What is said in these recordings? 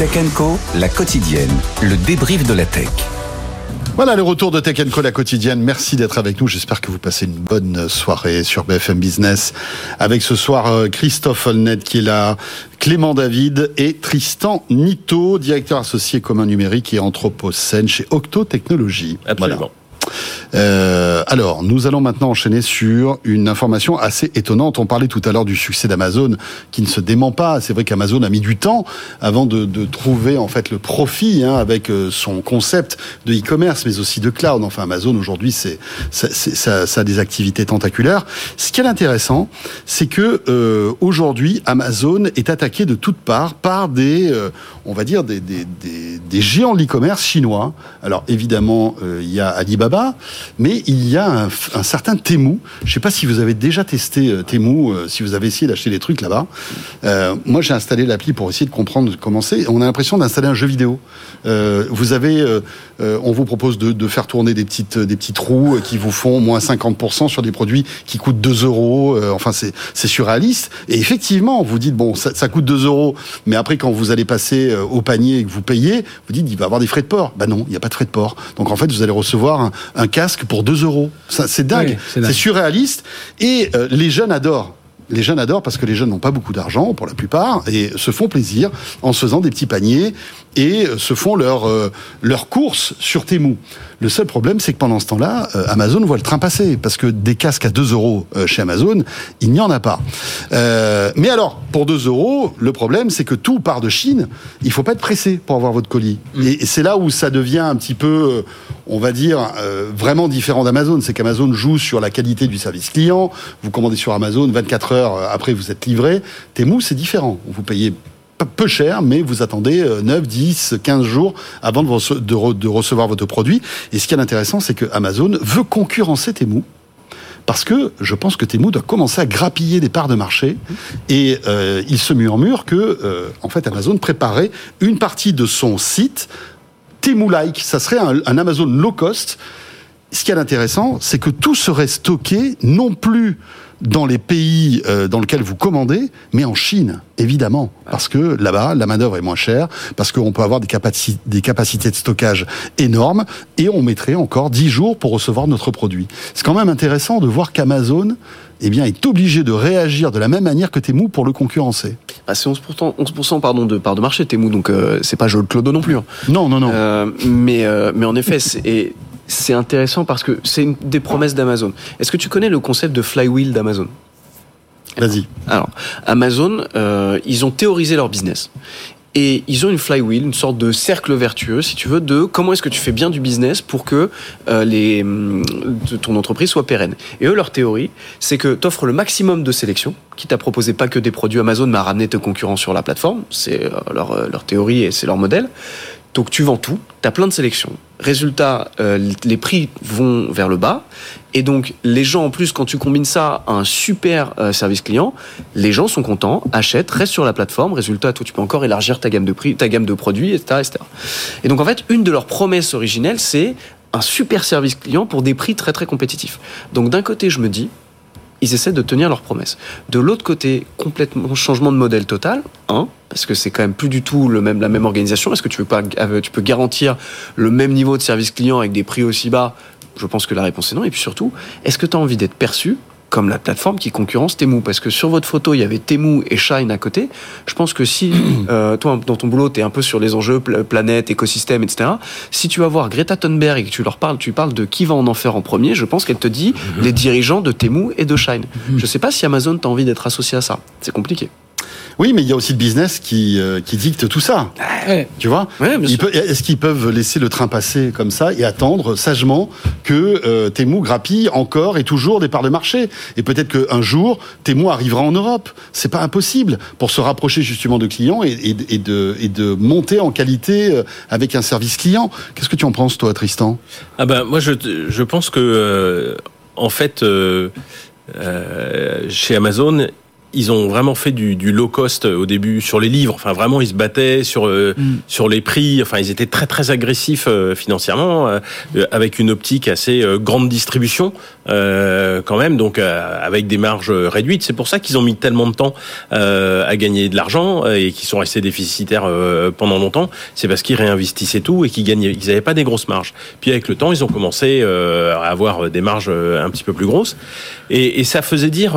Tech & Co, la quotidienne, le débrief de la tech. Voilà le retour de Tech & Co, la quotidienne. Merci d'être avec nous. J'espère que vous passez une bonne soirée sur BFM Business. Avec ce soir Christophe Holnet qui est là, Clément David et Tristan Nitto, directeur associé commun numérique et anthropocène chez Octo Technologies. Absolument. Voilà. Alors, nous allons maintenant enchaîner sur une information assez étonnante. On parlait tout à l'heure du succès d'Amazon qui ne se dément pas. C'est vrai qu'Amazon a mis du temps avant de trouver en fait le profit avec son concept de e-commerce, mais aussi de cloud. Enfin, Amazon aujourd'hui, ça a des activités tentaculaires. Ce qui est intéressant, c'est que aujourd'hui, Amazon est attaqué de toutes parts par des géants de l'e-commerce chinois. Alors évidemment, il y a Alibaba. Mais il y a un certain Temu. Je ne sais pas si vous avez déjà testé Temu, si vous avez essayé d'acheter des trucs là-bas. Moi, j'ai installé l'appli pour essayer de comprendre comment c'est. On a l'impression d'installer un jeu vidéo. On vous propose de faire tourner des petites roues qui vous font moins 50% sur des produits qui coûtent 2 euros. Enfin, c'est surréaliste. Et effectivement, vous dites, bon, ça coûte 2 euros, mais après, quand vous allez passer au panier et que vous payez, vous dites, il va y avoir des frais de port. Ben non, il n'y a pas de frais de port. Donc, en fait, vous allez recevoir un casque pour 2 euros. Ça, c'est dingue. Oui, c'est surréaliste. Et les jeunes adorent. Les jeunes adorent parce que les jeunes n'ont pas beaucoup d'argent, pour la plupart, et se font plaisir en se faisant des petits paniers et se font leurs courses sur Temu. Le seul problème, c'est que pendant ce temps-là, Amazon voit le train passer, parce que des casques à 2 euros chez Amazon, il n'y en a pas. Mais alors, pour 2 euros, le problème, c'est que tout part de Chine. Il ne faut pas être pressé pour avoir votre colis. Et c'est là où ça devient un petit peu, on va dire, vraiment différent d'Amazon. C'est qu'Amazon joue sur la qualité du service client. Vous commandez sur Amazon, 24 heures après, vous êtes livré. Temu, c'est différent. Vous payez peu cher, mais vous attendez 9, 10, 15 jours avant de recevoir votre produit. Et ce qui est intéressant, c'est que Amazon veut concurrencer Temu. Parce que je pense que Temu doit commencer à grappiller des parts de marché. Et il se murmure que, en fait, Amazon préparait une partie de son site Temu-like. Ça serait un Amazon low cost. Ce qui est intéressant, c'est que tout serait stocké non plus dans les pays dans lesquels vous commandez, mais en Chine, évidemment. Parce que là-bas, la main-d'œuvre est moins chère, parce qu'on peut avoir des capacités de stockage énormes, et on mettrait encore 10 jours pour recevoir notre produit. C'est quand même intéressant de voir qu'Amazon est obligé de réagir de la même manière que Temu pour le concurrencer. C'est 11% de part de marché, Temu, donc c'est pas Joël Clodo non plus. Non. Mais en effet, c'est intéressant parce que c'est une des promesses d'Amazon. Est-ce que tu connais le concept de flywheel d'Amazon ? Vas-y. Alors, Amazon, ils ont théorisé leur business. Et ils ont une flywheel, une sorte de cercle vertueux, si tu veux, de comment est-ce que tu fais bien du business pour que ton entreprise soit pérenne. Et eux, leur théorie, c'est que tu offres le maximum de sélection, quitte à proposer pas que des produits Amazon, mais à ramener tes concurrents sur la plateforme. C'est leur théorie et c'est leur modèle. Donc tu vends tout, tu as plein de sélections. Résultat, les prix vont vers le bas. Et donc les gens, en plus, quand tu combines ça à un super service client, les gens sont contents, achètent, restent sur la plateforme. Résultat, toi, tu peux encore élargir ta gamme de prix, ta gamme de produits, etc. Et donc en fait, une de leurs promesses originelles, c'est un super service client pour des prix très très compétitifs. Donc d'un côté, je me dis, ils essaient de tenir leurs promesses. De l'autre côté, complètement changement de modèle total. Parce que c'est quand même plus du tout la même organisation. Est-ce que tu peux garantir le même niveau de service client avec des prix aussi bas ? Je pense que la réponse est non. Et puis surtout, est-ce que tu as envie d'être perçu comme la plateforme qui concurrence Temu? Parce que sur votre photo, il y avait Temu et Shine à côté. Je pense que si toi, dans ton boulot, tu es un peu sur les enjeux planète, écosystème, etc., si tu vas voir Greta Thunberg et que tu parles de qui va en faire en premier, je pense qu'elle te dit les dirigeants de Temu et de Shine. Je ne sais pas si Amazon t'a envie d'être associé à ça. C'est compliqué. Oui, mais il y a aussi le business qui dicte tout ça. Tu vois ? Est-ce qu'ils peuvent laisser le train passer comme ça et attendre sagement que Temu grappille encore et toujours des parts de marché ? Et peut-être qu'un jour, Temu arrivera en Europe. C'est pas impossible pour se rapprocher justement de clients et de monter en qualité avec un service client. Qu'est-ce que tu en penses, toi, Tristan ? Moi, je pense que en fait, chez Amazon, ils ont vraiment fait du low cost au début sur les livres. Enfin, vraiment, ils se battaient sur les prix. Enfin, ils étaient très très agressifs financièrement, avec une optique assez grande distribution quand même. Donc, avec des marges réduites. C'est pour ça qu'ils ont mis tellement de temps à gagner de l'argent et qu'ils sont restés déficitaires pendant longtemps. C'est parce qu'ils réinvestissaient tout et qu'ils n'avaient pas des grosses marges. Puis avec le temps, ils ont commencé à avoir des marges un petit peu plus grosses. Et ça faisait dire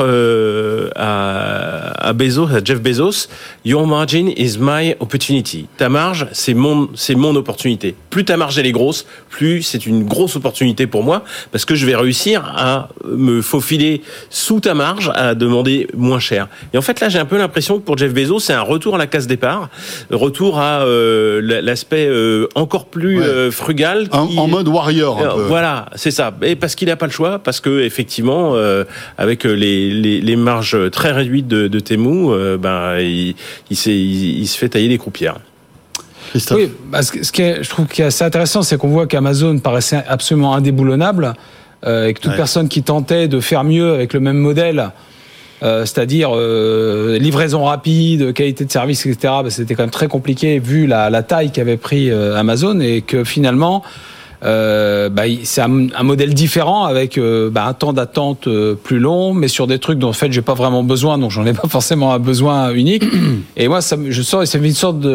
à Bezos, à Jeff Bezos, your margin is my opportunity. Ta marge, c'est mon opportunité. Plus ta marge elle est grosse, plus c'est une grosse opportunité pour moi, parce que je vais réussir à me faufiler sous ta marge, à demander moins cher. Et en fait, là, j'ai un peu l'impression que pour Jeff Bezos, c'est un retour à la case départ, retour à l'aspect encore plus frugal. En mode warrior, un peu. Voilà, c'est ça. Et parce qu'il n'a pas le choix, parce que effectivement, avec les marges très réduites de Temu, il se fait tailler des croupières. Christophe. Oui, je trouve qu'il est assez intéressant, c'est qu'on voit qu'Amazon paraissait absolument indéboulonnable, et que toute personne qui tentait de faire mieux avec le même modèle, c'est-à-dire livraison rapide, qualité de service, etc., c'était quand même très compliqué vu la taille qu'avait pris Amazon, et que finalement c'est un modèle différent avec un temps d'attente plus long, mais sur des trucs dont en fait j'ai pas vraiment besoin, donc j'en ai pas forcément un besoin unique. Et moi, je sens, c'est une sorte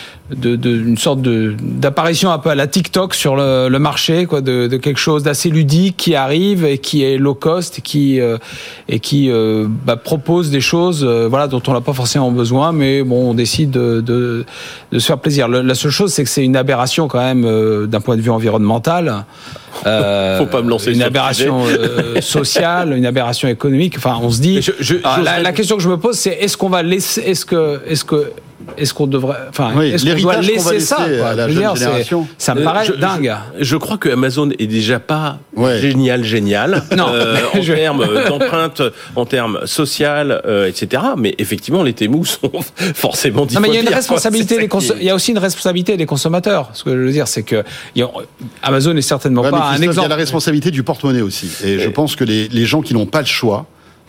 d'apparition un peu à la TikTok sur le marché, quoi, de quelque chose d'assez ludique qui arrive et qui est low cost et qui propose des choses dont on n'a pas forcément besoin, mais bon, on décide de se faire plaisir. La seule chose, c'est que c'est une aberration quand même d'un point de vue environnemental. Faut pas me lancer une aberration sociale, une aberration économique. Enfin, on se dit. La question que je me pose, c'est est-ce qu'on va laisser, est-ce qu'on devrait, est-ce qu'on doit laisser ça, quoi. À la jeune génération. Ça me paraît dingue. Je crois que Amazon est déjà pas génial. Non, en termes d'empreinte, en termes social, etc. Mais effectivement, les Temu sont forcément différents. Non, mais il y a une responsabilité il y a aussi une responsabilité des consommateurs. Ce que je veux dire, c'est que Amazon est certainement pas un exemple. Il y a la responsabilité du porte-monnaie aussi. Et je pense que les gens qui n'ont pas le choix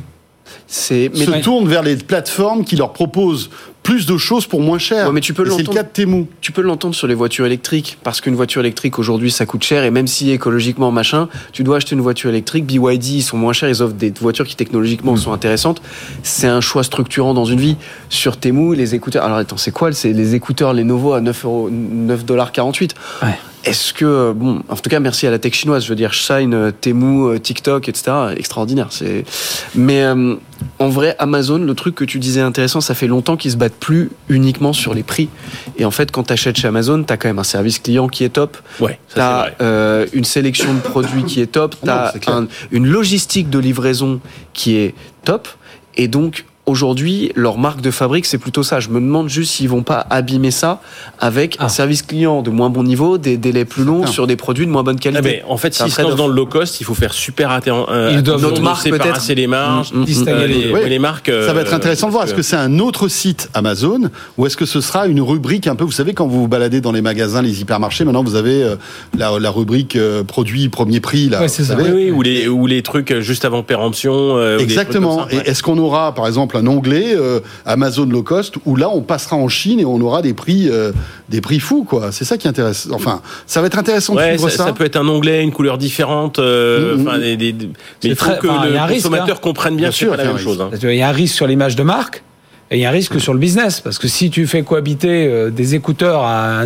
se tournent vers les plateformes qui leur proposent plus de choses pour moins cher. Ouais, mais tu peux c'est le cas de Temu. Tu peux l'entendre sur les voitures électriques, parce qu'une voiture électrique aujourd'hui ça coûte cher, et même si écologiquement tu dois acheter une voiture électrique. BYD, ils sont moins chers, ils offrent des voitures qui technologiquement sont intéressantes. C'est un choix structurant dans une vie. Sur Temu, les écouteurs, alors attends, c'est quoi? C'est les écouteurs Lenovo à $9,48. Ouais. Est-ce que, en tout cas, merci à la tech chinoise, je veux dire, Shine, Temu, TikTok, etc., extraordinaire. Mais en vrai, Amazon, le truc que tu disais intéressant, ça fait longtemps qu'ils se battent plus uniquement sur les prix. Et en fait, quand tu achètes chez Amazon, tu as quand même un service client qui est top. Ouais, tu as une sélection de produits qui est top. Tu as une logistique de livraison qui est top. Et donc, aujourd'hui, leur marque de fabrique, c'est plutôt ça. Je me demande juste s'ils vont pas abîmer ça avec un service client de moins bon niveau, des délais plus longs sur des produits de moins bonne qualité. Mais en fait, s'ils se lancent dans le low cost, il faut faire super attention. Notre marque peut-être. Les marges, les marques. Ça va être intéressant de voir. Est-ce que c'est un autre site Amazon ou est-ce que ce sera une rubrique un peu, vous savez, quand vous vous baladez dans les magasins, les hypermarchés, maintenant vous avez la rubrique produits premier prix. Là, c'est ça. Ou les trucs juste avant péremption. Exactement. Et est-ce qu'on aura, par exemple, un onglet Amazon low cost où là on passera en Chine et on aura des prix fous, quoi. C'est ça qui intéresse. Enfin, ça va être intéressant de suivre ça. Ça peut être un onglet, une couleur différente. Mais il faut que le consommateur comprenne bien que c'est pas la même chose. Il y a un risque sur l'image de marque. Et il y a un risque sur le business, parce que si tu fais cohabiter des écouteurs à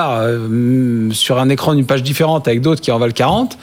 $9 sur un écran d'une page différente avec d'autres qui en valent 40,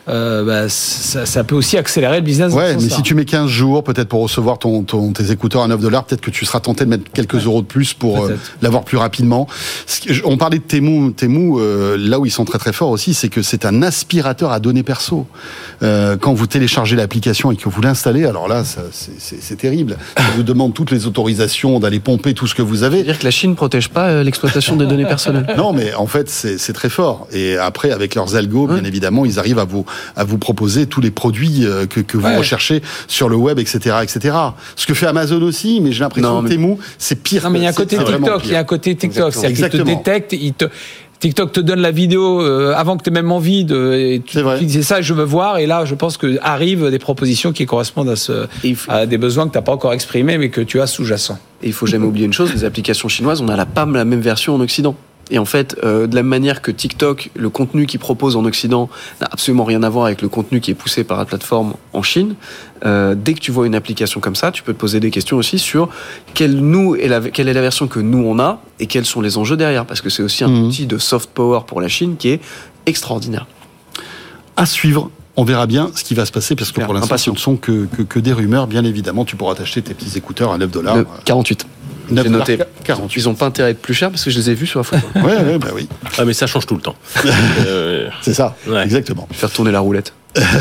ça peut aussi accélérer le business. Ouais, mais si tu mets 15 jours, peut-être pour recevoir tes écouteurs à $9, peut-être que tu seras tenté de mettre quelques euros de plus pour l'avoir plus rapidement. On parlait de Temu. Temu, là où ils sont très très forts aussi, c'est que c'est un aspirateur à données perso. Quand vous téléchargez l'application et que vous l'installez, alors là, c'est terrible. Ça vous demande toutes les autorisations d'aller pomper tout ce que vous avez. C'est-à-dire que la Chine ne protège pas l'exploitation des données personnelles. Non, mais en fait, c'est très fort. Et après, avec leurs algos, bien évidemment, ils arrivent à vous proposer tous les produits que vous recherchez sur le web, etc., etc. Ce que fait Amazon aussi, mais j'ai l'impression que Temu, c'est pire. Non, mais il y a un côté TikTok. Il y a un côté TikTok. C'est-à-dire qu'il te détecte, TikTok te donne la vidéo avant que tu aies même envie de. Tu disais ça, je veux voir. Et là, je pense que arrivent des propositions qui correspondent à des besoins que tu n'as pas encore exprimés, mais que tu as sous-jacents. Et il faut jamais oublier une chose, les applications chinoises, on a pas la même version en Occident. Et en fait, de la même manière que TikTok, le contenu qu'il propose en Occident n'a absolument rien à voir avec le contenu qui est poussé par la plateforme en Chine, dès que tu vois une application comme ça, tu peux te poser des questions aussi sur quelle est la version que nous on a et quels sont les enjeux derrière. Parce que c'est aussi un outil de soft power pour la Chine qui est extraordinaire. À suivre. On verra bien ce qui va se passer, parce que pour l'instant, ce ne sont que des rumeurs. Bien évidemment, tu pourras t'acheter tes petits écouteurs à $9. 48. J'ai noté. 48. Ils n'ont pas intérêt à être plus chers parce que je les ai vus sur la photo. Oui. Ah, mais ça change tout le temps. C'est ça, exactement. Je vais faire tourner la roulette.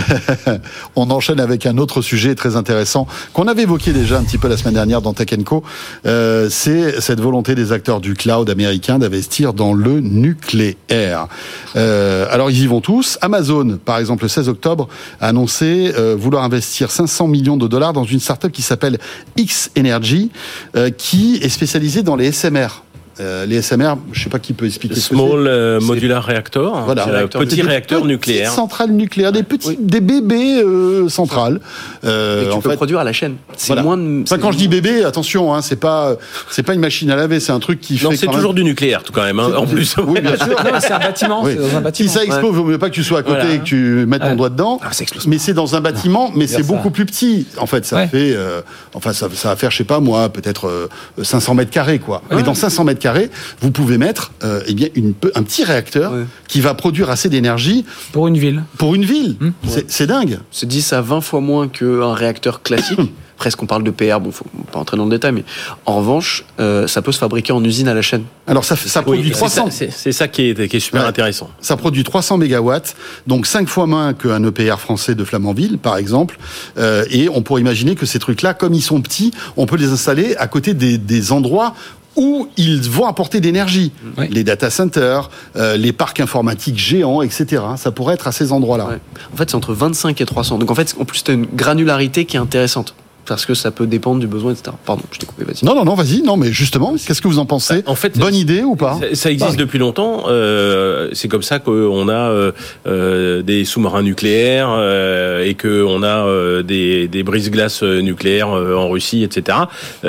On enchaîne avec un autre sujet très intéressant qu'on avait évoqué déjà un petit peu la semaine dernière dans Tech & Co. C'est cette volonté des acteurs du cloud américain d'investir dans le nucléaire. Alors ils y vont tous. Amazon, par exemple, le 16 octobre, a annoncé vouloir investir $500 millions dans une start-up qui s'appelle X-Energy, qui est spécialisée dans les SMR. Les SMR, je ne sais pas qui peut expliquer ce que c'est. Small Modular Reactor, voilà. Petit réacteur nucléaire. Des centrales nucléaires, des bébés centrales. Et tu peux produire à la chaîne. C'est moins de... Quand je dis bébé, attention, hein, c'est pas une machine à laver, c'est un truc qui fait. C'est toujours du nucléaire, tout quand même. Hein, en plus. Oui, bien sûr. Non, c'est un bâtiment. Oui. C'est dans un bâtiment. Si ça explose, il vaut mieux pas que tu sois à côté et que tu mettes ton doigt dedans. Mais c'est dans un bâtiment, mais c'est beaucoup plus petit. En fait, ça fait, ça va faire, je sais pas moi, peut-être 500 mètres carrés, quoi. Mais dans 500 mètres carrés, vous pouvez mettre un petit réacteur qui va produire assez d'énergie pour une ville. C'est dingue. C'est 10 à 20 fois moins qu'un réacteur classique. Presque on parle de PR, bon, faut pas entrer dans le détail, mais en revanche, ça peut se fabriquer en usine à la chaîne. Alors ça produit 300. C'est ça qui est super intéressant. Ça produit 300 mégawatts, donc 5 fois moins qu'un EPR français de Flamanville, par exemple. Et on pourrait imaginer que ces trucs-là, comme ils sont petits, on peut les installer à côté des endroits où ils vont apporter d'énergie. Oui. Les data centers, les parcs informatiques géants, etc. Ça pourrait être à ces endroits-là. Ouais. En fait, c'est entre 25 et 300. Donc en fait, en plus, tu as une granularité qui est intéressante. Parce que ça peut dépendre du besoin, etc. Pardon, je t'ai coupé, vas-y. Non, vas-y. Non, mais justement, qu'est-ce que vous en pensez ? En fait, bonne idée ou pas ? Ça existe depuis longtemps. C'est comme ça qu'on a des sous-marins nucléaires et qu'on a des brise-glaces nucléaires en Russie, etc.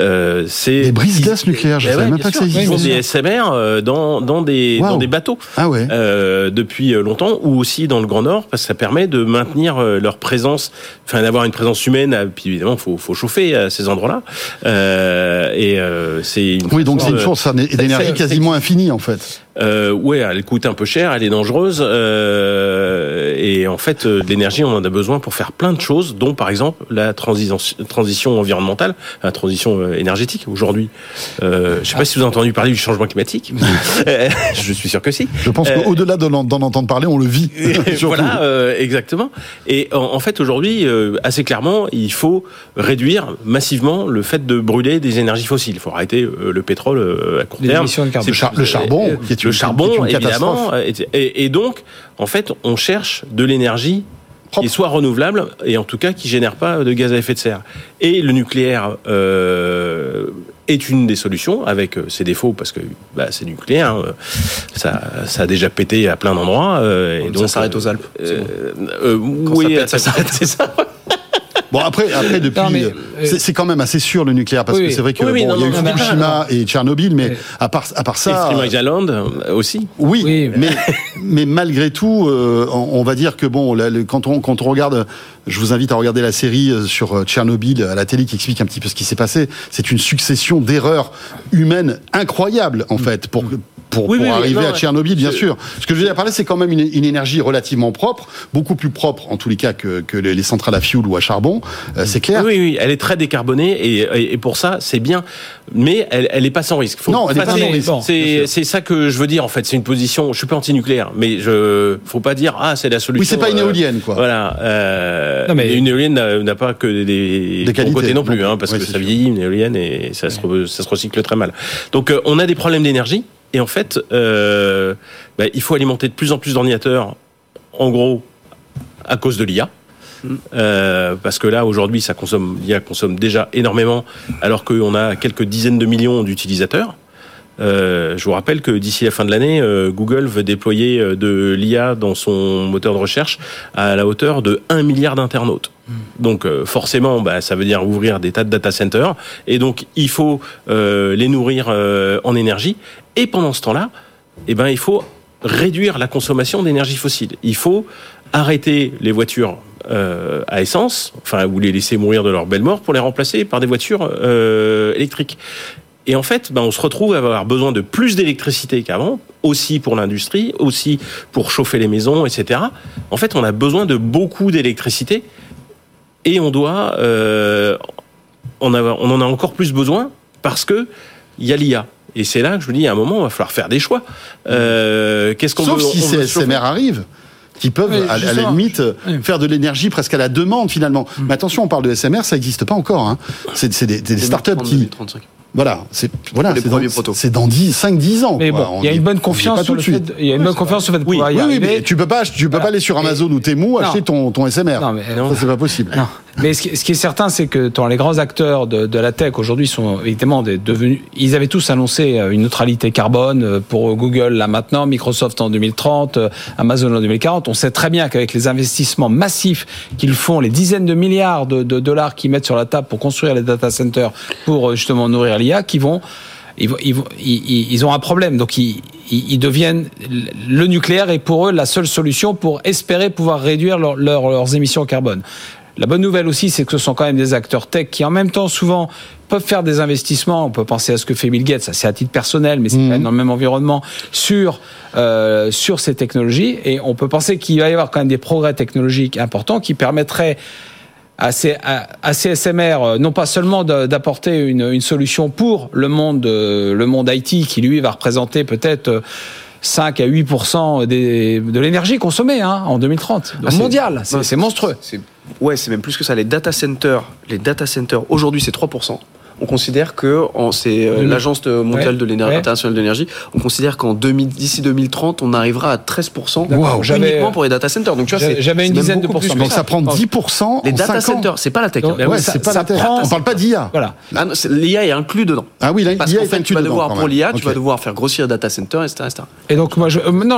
Des brise-glaces nucléaires, je ne savais même pas que ça existait. Ils font des SMR dans des bateaux depuis longtemps, ou aussi dans le Grand Nord, parce que ça permet de maintenir leur présence, enfin d'avoir une présence humaine. Puis évidemment, faut chauffer à ces endroits-là. Oui, donc c'est une source d'énergie quasiment infinie, en fait. Ouais, elle coûte un peu cher, elle est dangereuse. Et en fait, l'énergie, on en a besoin pour faire plein de choses, dont par exemple la transition environnementale, la transition énergétique. Aujourd'hui, je sais pas si vous avez entendu parler du changement climatique. Je suis sûr que si. Je pense qu'au-delà d'en entendre parler, on le vit. Voilà, exactement. Et en fait, aujourd'hui, assez clairement, il faut réduire massivement le fait de brûler des énergies fossiles. Il faut arrêter le pétrole à court terme. Le charbon, qui est le charbon, évidemment. Et donc, en fait, on cherche de l'énergie qui soit renouvelable et en tout cas qui génère pas de gaz à effet de serre. Et le nucléaire est une des solutions, avec ses défauts, parce que c'est nucléaire. Ça a déjà pété à plein d'endroits. Et donc ça s'arrête aux Alpes. Oui, ça s'arrête, c'est ça. Bon, après depuis, c'est quand même assez sûr le nucléaire, parce que c'est vrai que il y a eu Fukushima et Tchernobyl, mais à part ça. Extreme Island aussi. Oui. Mais malgré tout, on va dire que bon, quand on regarde, je vous invite à regarder la série sur Tchernobyl à la télé qui explique un petit peu ce qui s'est passé. C'est une succession d'erreurs humaines incroyables, en fait, pour arriver à Tchernobyl, bien sûr. Ce que je veux dire par là, c'est quand même une énergie relativement propre, beaucoup plus propre en tous les cas que les centrales à fioul ou à charbon, c'est clair. Oui, elle est très décarbonée et pour ça, c'est bien, mais elle est pas sans risque. Elle est pas sans risque. C'est ça que je veux dire, en fait. C'est une position, je suis pas anti-nucléaire, mais faut pas dire, c'est la solution. Oui, c'est pas une éolienne, quoi. Voilà. Une éolienne n'a pas que des bons côtés non plus, parce que ça vieillit, une éolienne, et ça se recycle très mal. Donc, on a des problèmes d'énergie. Et en fait, il faut alimenter de plus en plus d'ordinateurs, en gros, à cause de l'IA. Parce que là, aujourd'hui, l'IA consomme déjà énormément, alors qu'on a quelques dizaines de millions d'utilisateurs. Je vous rappelle que d'ici la fin de l'année, Google veut déployer de l'IA dans son moteur de recherche à la hauteur de 1 milliard d'internautes. Donc forcément, ça veut dire ouvrir des tas de data centers, et donc il faut les nourrir en énergie. Et pendant ce temps-là, il faut réduire la consommation d'énergie fossile. Il faut arrêter les voitures à essence, ou les laisser mourir de leur belle mort pour les remplacer par des voitures électriques. Et en fait, on se retrouve à avoir besoin de plus d'électricité qu'avant, aussi pour l'industrie, aussi pour chauffer les maisons, etc. En fait, on a besoin de beaucoup d'électricité. Et on doit, on en a encore plus besoin parce que il y a l'IA. Et c'est là que je vous dis, à un moment, il va falloir faire des choix. Qu'est-ce qu'on Sauf veut, si ces SMR arrivent, qui peuvent, à la limite, faire de l'énergie presque à la demande, finalement. Mais attention, on parle de SMR, ça n'existe pas encore. Hein. C'est des startups qui... 2035. Voilà, c'est dans 5-10 ans. Mais bon, il y a une bonne confiance sur le fait de pouvoir y arriver. Mais tu peux pas aller sur Amazon ou Temu acheter ton SMR. Non, mais ça, c'est pas possible. Non. Mais ce qui est certain, c'est que les grands acteurs de la tech aujourd'hui sont évidemment devenus. Ils avaient tous annoncé une neutralité carbone pour Google là maintenant, Microsoft en 2030, Amazon en 2040. On sait très bien qu'avec les investissements massifs qu'ils font, les dizaines de milliards de dollars qu'ils mettent sur la table pour construire les data centers, pour justement nourrir l'IA, ils ont un problème. Donc ils deviennent, le nucléaire est pour eux la seule solution pour espérer pouvoir réduire leurs émissions carbone. La bonne nouvelle aussi, c'est que ce sont quand même des acteurs tech qui, en même temps, souvent, peuvent faire des investissements. On peut penser à ce que fait Bill Gates, ça c'est à titre personnel, mais c'est quand même dans le même environnement, sur ces technologies. Et on peut penser qu'il va y avoir quand même des progrès technologiques importants qui permettraient à ces SMR, non pas seulement d'apporter une solution pour le monde IT, qui lui va représenter peut-être 5 à 8% de l'énergie consommée en 2030, mondial. C'est monstrueux. C'est même plus que ça. Les data centers, aujourd'hui, c'est 3%. On considère que c'est l'Agence mondiale de l'énergie, internationale de l'énergie. On considère d'ici 2030, on arrivera à 13%. Uniquement pour les data centers. Donc tu vois, j'avais une dizaine de pourcents. Donc ça prend 10%. Les data centers, c'est pas la tech. C'est pas la tech. On parle pas d'IA. Voilà. L'IA est inclus dedans. Ah oui, parce qu'en fait, tu vas devoir pour l'IA, tu vas devoir faire grossir les data centers, etc. Et donc moi,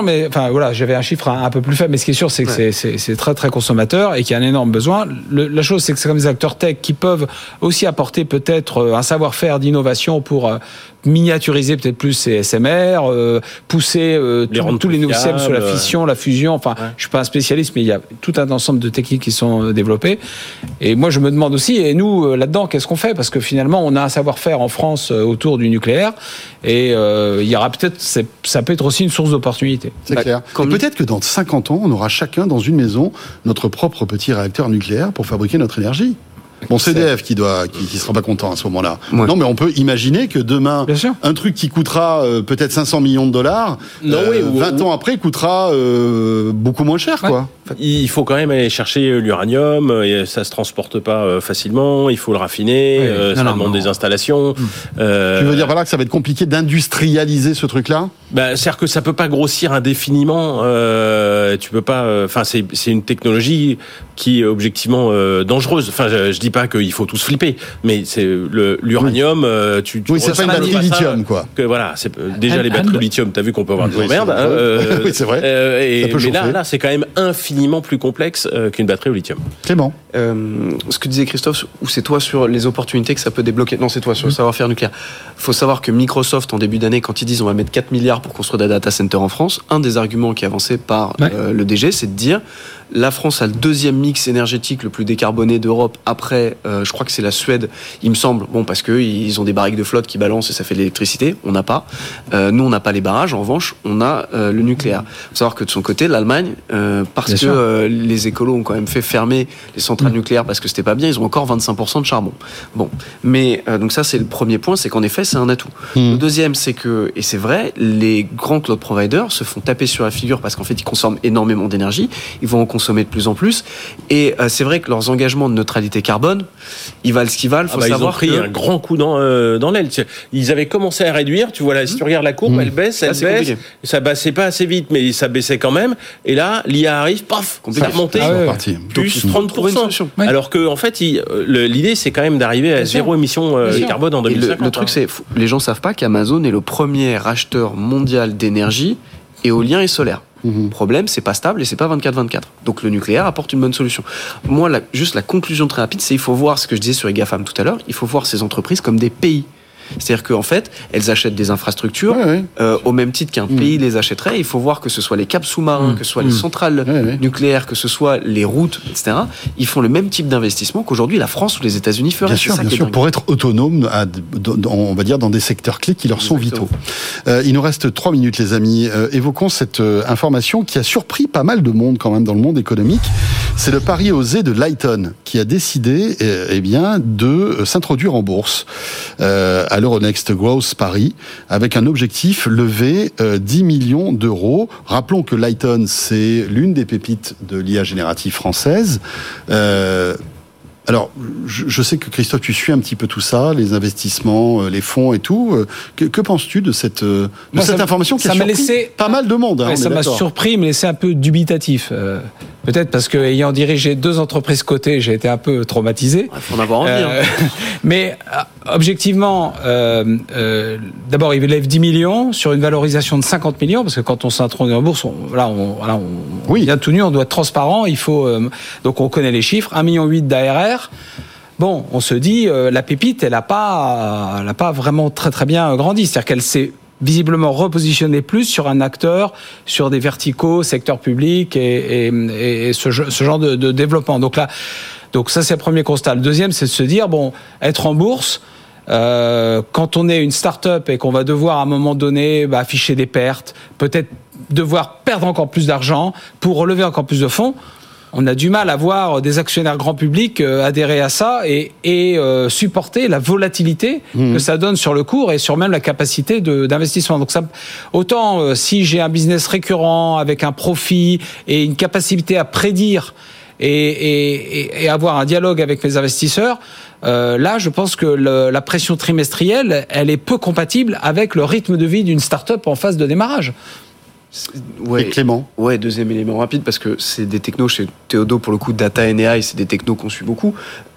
j'avais un chiffre un peu plus faible, mais ce qui est sûr, c'est que c'est très très consommateur et qu'il y a un énorme besoin. La chose, c'est que c'est comme des acteurs tech qui peuvent aussi apporter peut-être un savoir-faire d'innovation pour miniaturiser peut-être plus ces SMR, pousser tous les nouveaux systèmes sur la fission, la fusion. Je suis pas un spécialiste, mais il y a tout un ensemble de techniques qui sont développées. Et moi, je me demande aussi, et nous, là-dedans, qu'est-ce qu'on fait ? Parce que finalement, on a un savoir-faire en France autour du nucléaire, et il y aura peut-être, ça peut être aussi une source d'opportunité. C'est clair. Et peut-être que dans 50 ans, on aura chacun dans une maison notre propre petit réacteur nucléaire pour fabriquer notre énergie. Bon, c'est EDF qui sera pas content à ce moment-là. Ouais. Non, mais on peut imaginer que demain, un truc qui coûtera peut-être 500 millions de dollars, 20 ans après, coûtera beaucoup moins cher, quoi. Il faut quand même aller chercher l'uranium, et ça se transporte pas facilement, il faut le raffiner, ça demande des installations. Tu veux dire par là que ça va être compliqué d'industrialiser ce truc-là ? C'est-à-dire que ça peut pas grossir indéfiniment, tu peux pas, c'est une technologie qui est objectivement dangereuse. Je dis pas qu'il faut tous flipper, mais c'est l'uranium, c'est pas une batterie lithium, quoi. Que voilà, c'est déjà les batteries lithium, t'as vu qu'on peut avoir de l'emmerde. Oui, c'est vrai. Mais là, c'est quand même infiniment plus complexe qu'une batterie au lithium. Clément. Ce que disait Christophe, ou c'est toi sur les opportunités que ça peut débloquer. Non, c'est toi sur le savoir-faire nucléaire. Il faut savoir que Microsoft, en début d'année, quand ils disent on va mettre 4 milliards pour construire des data centers en France, un des arguments qui est avancé par le DG, c'est de dire la France a le deuxième mix énergétique le plus décarboné d'Europe après, je crois que c'est la Suède, il me semble. Bon, parce que ils ont des barriques de flotte qui balancent et ça fait de l'électricité. On n'a pas. Nous, on n'a pas les barrages. En revanche, on a le nucléaire. Il faut savoir que de son côté, l'Allemagne, parce que les écolos ont quand même fait fermer les centrales nucléaires parce que c'était pas bien, ils ont encore 25% de charbon. Bon, mais donc ça, c'est le premier point, c'est qu'en effet, c'est un atout. Le deuxième, c'est que, et c'est vrai, les grands cloud providers se font taper sur la figure parce qu'en fait, ils consomment énormément d'énergie. Ils vont en consommer de plus en plus. Et c'est vrai que leurs engagements de neutralité carbone, ils valent ce qu'ils valent. Faut savoir ils ont pris un grand coup dans l'aile. Ils avaient commencé à réduire. Tu vois là, si tu regardes la courbe, elle baisse, elle baisse. Compliqué. Ça baissait pas assez vite, mais ça baissait quand même. Et là, l'IA arrive, paf, ça a remonté. Plus 30%. Alors que en fait, l'idée, c'est quand même d'arriver à zéro émission carbone en 2050. Le truc, c'est les gens savent pas qu'Amazon est le premier acheteur mondial d'énergie éolien et solaire. Le problème, c'est pas stable et c'est pas 24/24. Donc le nucléaire apporte une bonne solution. Moi, juste la conclusion très rapide, c'est il faut voir ce que je disais sur les GAFAM tout à l'heure. Il faut voir ces entreprises comme des pays. C'est-à-dire qu'en fait, elles achètent des infrastructures au même titre qu'un pays les achèterait. Il faut voir que ce soit les câbles sous-marins, que ce soit les centrales nucléaires, que ce soit les routes, etc. Ils font le même type d'investissement qu'aujourd'hui la France ou les États-Unis feraient. Bien sûr, pour être autonomes, on va dire, dans des secteurs clés qui leur sont vitaux. Il nous reste 3 minutes, les amis. Évoquons cette information qui a surpris pas mal de monde quand même dans le monde économique. C'est le pari osé de Lighton qui a décidé de s'introduire en bourse à l'Euronext Growth Paris avec un objectif lever 10 millions d'euros. Rappelons que Lighton, c'est l'une des pépites de l'IA générative française. Alors, je sais que Christophe, tu suis un petit peu tout ça, les investissements, les fonds et tout. Que penses-tu de cette information qui a surpris pas mal de monde? Ça m'a surpris, mais laissé un peu dubitatif. Peut-être parce que, ayant dirigé 2 entreprises cotées, j'ai été un peu traumatisé. Il faut en avoir envie. Mais objectivement, d'abord, il lève 10 millions sur une valorisation de 50 millions, parce que quand on s'introduit en bourse, on vient tout nu, on doit être transparent. Il faut donc on connaît les chiffres, 1,8 million d'ARR. Bon, on se dit, la pépite, elle n'a pas vraiment très très bien grandi. C'est-à-dire qu'elle s'est visiblement repositionner plus sur un acteur, sur des verticaux, secteur public et ce genre de développement. Donc ça, c'est le premier constat. Le deuxième, c'est de se dire, être en bourse, quand on est une start-up et qu'on va devoir à un moment donné afficher des pertes, peut-être devoir perdre encore plus d'argent pour relever encore plus de fonds, on a du mal à voir des actionnaires grand public adhérer à ça et supporter la volatilité que ça donne sur le cours et sur même la capacité d'investissement. Donc ça, autant si j'ai un business récurrent avec un profit et une capacité à prédire et avoir un dialogue avec mes investisseurs, là, je pense que la pression trimestrielle, elle est peu compatible avec le rythme de vie d'une start-up en phase de démarrage. Et Clément. Deuxième élément rapide, parce que c'est des technos chez Théodo, pour le coup, data and AI, c'est des technos qu'on suit beaucoup.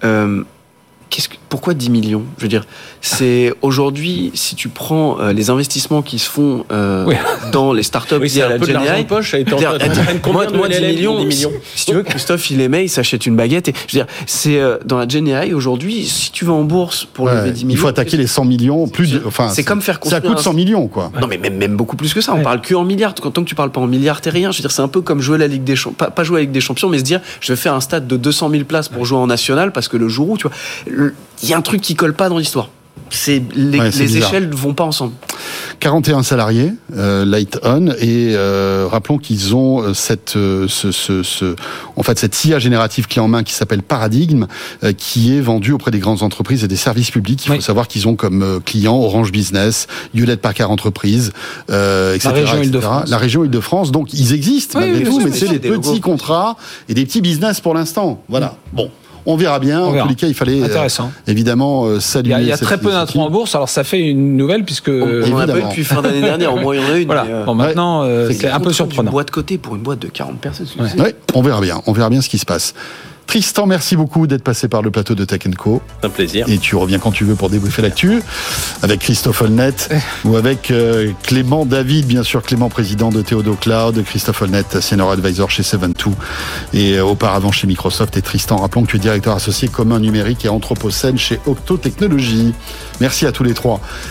Pourquoi 10 millions ? Je veux dire, c'est aujourd'hui, si tu prends les investissements qui se font dans les startups via la GenAI, moi 10 millions. Si tu veux, Christophe, il aimait, il s'achète une baguette. Et, je veux dire, c'est dans la GenAI aujourd'hui, si tu vas en bourse pour lever 10 millions, il faut attaquer les 100 millions. C'est comme faire construire. Ça coûte 100 millions, quoi. Non, mais même beaucoup plus que ça. On parle que en milliards. Tant que tu parles pas en milliards, t'es rien. Je veux dire, c'est un peu comme jouer la Ligue des Champions, pas jouer à la Ligue des Champions, mais se dire, je vais faire un stade de 200 000 places pour jouer en national, parce que le jour où, tu vois, il y a un truc qui colle pas dans l'histoire. Les échelles ne vont pas ensemble. 41 salariés, Lighton, et rappelons qu'ils ont cette IA générative clé en main qui s'appelle Paradigme, qui est vendue auprès des grandes entreprises et des services publics. Il faut savoir qu'ils ont comme clients Orange Business, Hewlett Packard Entreprises, etc. La région Île-de-France. Donc ils existent malgré tout, mais c'est des petits contrats et des petits business pour l'instant. Voilà. Bon. On verra bien. En tous les cas, il fallait évidemment saluer. Il y a très peu d'intros en bourse, alors ça fait une nouvelle puisque on n'en a pas eu depuis fin d'année dernière. Au moins, il y en a une. Voilà. Maintenant, c'est un peu surprenant. Une boîte cotée pour une boîte de 40 personnes. On verra bien. On verra bien ce qui se passe. Tristan, merci beaucoup d'être passé par le plateau de Tech & Co. C'est un plaisir. Et tu reviens quand tu veux pour débriefer l'actu, avec Christophe Holnet ou avec Clément David, bien sûr, Clément, président de Théodo Cloud, Christophe Holnet, senior advisor chez 7-2 et auparavant chez Microsoft. Et Tristan, rappelons que tu es directeur associé commun numérique et anthropocène chez Octo Technologies. Merci à tous les trois.